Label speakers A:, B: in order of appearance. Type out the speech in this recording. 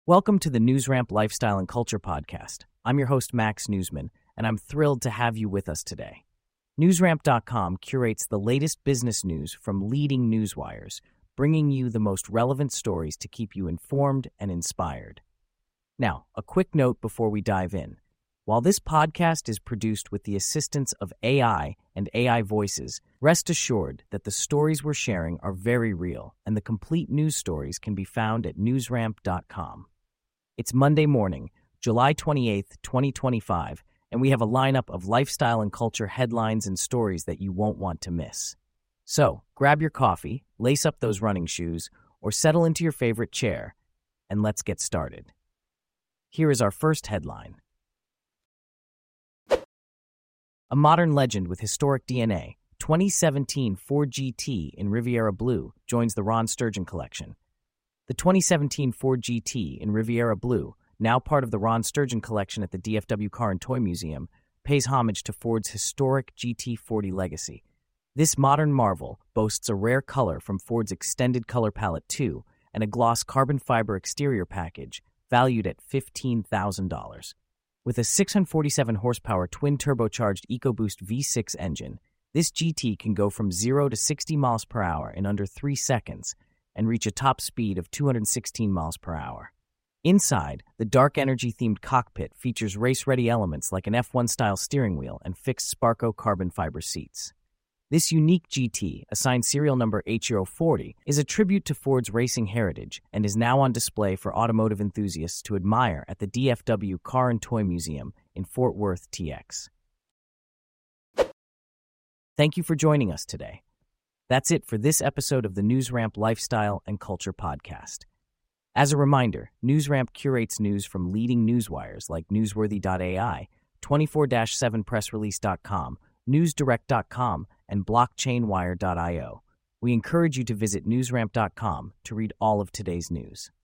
A: Welcome to the NewsRamp Lifestyle and Culture Podcast. I'm your host, Max Newsman, and I'm thrilled to have you with us today. NewsRamp.com curates the latest business news from leading newswires, bringing you the most relevant stories to keep you informed and inspired. Now, a quick note before we dive in. While this podcast is produced with the assistance of AI and AI voices, rest assured that the stories we're sharing are very real, and the complete news stories can be found at NewsRamp.com. It's Monday morning, July 28th, 2025, and we have a lineup of lifestyle and culture headlines and stories that you won't want to miss. So, grab your coffee, lace up those running shoes, or settle into your favorite chair, and let's get started. Here is our first headline. A modern legend with historic DNA, 2017 Ford GT in Riviera Blue joins the Ron Sturgeon collection. The 2017 Ford GT in Riviera Blue, now part of the Ron Sturgeon collection at the DFW Car and Toy Museum, pays homage to Ford's historic GT40 legacy. This modern marvel boasts a rare color from Ford's extended color palette 2 and a gloss carbon fiber exterior package valued at $15,000. With a 647 horsepower twin-turbocharged EcoBoost V6 engine, this GT can go from 0 to 60 miles per hour in under 3 seconds and reach a top speed of 216 miles per hour. Inside, the dark energy-themed cockpit features race-ready elements like an F1-style steering wheel and fixed Sparco carbon fiber seats. This unique GT, assigned serial number H040, is a tribute to Ford's racing heritage and is now on display for automotive enthusiasts to admire at the DFW Car and Toy Museum in Fort Worth, TX. Thank you for joining us today. That's it for this episode of the NewsRamp Lifestyle and Culture Podcast. As a reminder, NewsRamp curates news from leading newswires like Newsworthy.ai, 24/7pressrelease.com, NewsDirect.com, and BlockchainWire.io. We encourage you to visit NewsRamp.com to read all of today's news.